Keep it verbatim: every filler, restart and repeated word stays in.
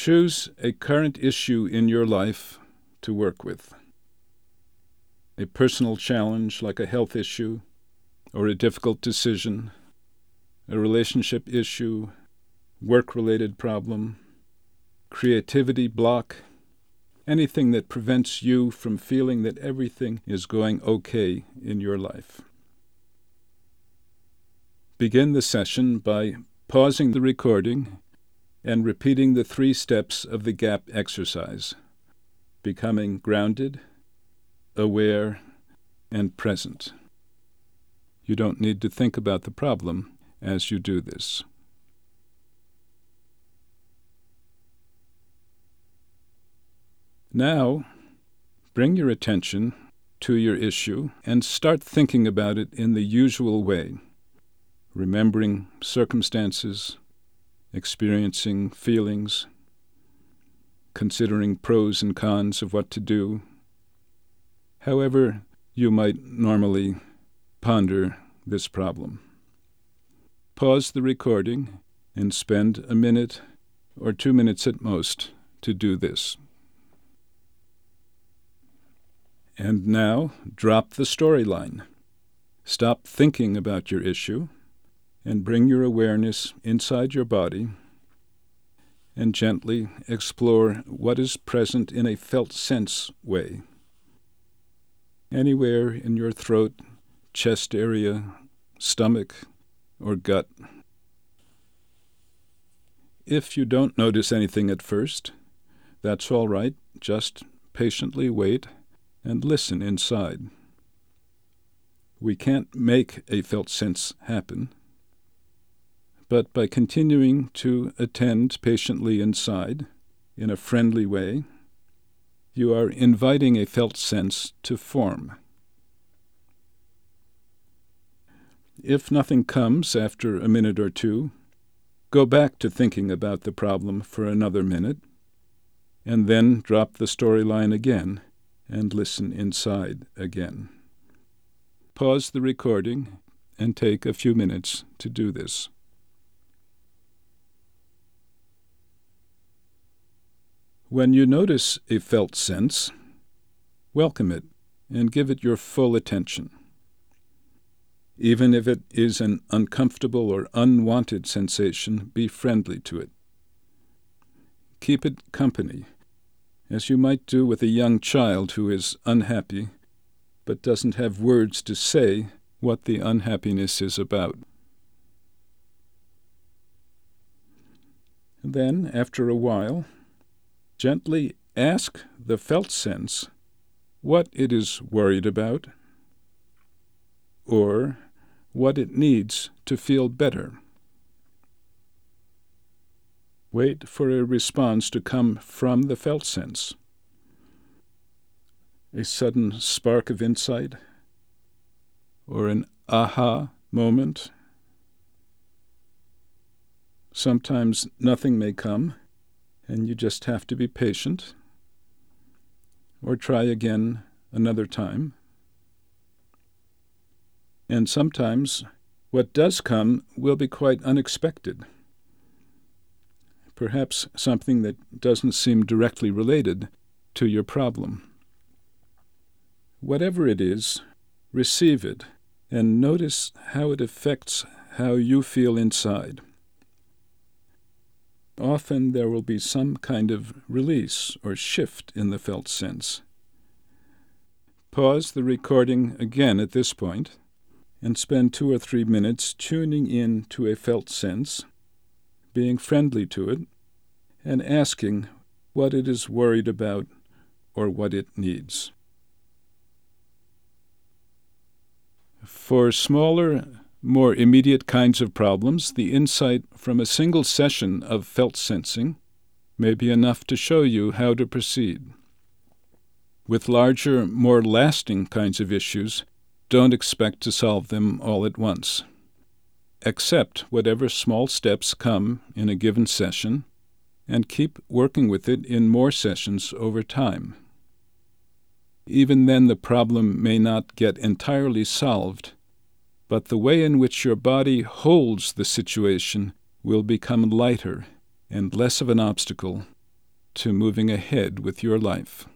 Choose a current issue in your life to work with. A personal challenge like a health issue or a difficult decision, a relationship issue, work-related problem, creativity block, anything that prevents you from feeling that everything is going okay in your life. Begin the session by pausing the recording and repeating the three steps of the GAP exercise, becoming grounded, aware, and present. You don't need to think about the problem as you do this. Now, bring your attention to your issue and start thinking about it in the usual way, remembering circumstances, experiencing feelings, considering pros and cons of what to do, however you might normally ponder this problem. Pause the recording and spend a minute or two minutes at most to do this. And now, drop the storyline. Stop thinking about your issue and bring your awareness inside your body and gently explore what is present in a felt sense way. Anywhere in your throat, chest area, stomach, or gut. If you don't notice anything at first, that's all right. Just patiently wait and listen inside. We can't make a felt sense happen, but by continuing to attend patiently inside, in a friendly way, you are inviting a felt sense to form. If nothing comes after a minute or two, go back to thinking about the problem for another minute, and then drop the storyline again and listen inside again. Pause the recording and take a few minutes to do this. When you notice a felt sense, welcome it and give it your full attention. Even if it is an uncomfortable or unwanted sensation, be friendly to it. Keep it company, as you might do with a young child who is unhappy but doesn't have words to say what the unhappiness is about. Then, after a while, gently ask the felt sense what it is worried about or what it needs to feel better. Wait for a response to come from the felt sense. A sudden spark of insight or an aha moment. Sometimes nothing may come, and you just have to be patient, or try again another time. And sometimes what does come will be quite unexpected. Perhaps something that doesn't seem directly related to your problem. Whatever it is, receive it and notice how it affects how you feel inside. Often there will be some kind of release or shift in the felt sense. Pause the recording again at this point and spend two or three minutes tuning in to a felt sense, being friendly to it, and asking what it is worried about or what it needs. For smaller, more immediate kinds of problems, the insight from a single session of felt sensing may be enough to show you how to proceed. With larger, more lasting kinds of issues, don't expect to solve them all at once. Accept whatever small steps come in a given session and keep working with it in more sessions over time. Even then, the problem may not get entirely solved, but the way in which your body holds the situation will become lighter and less of an obstacle to moving ahead with your life.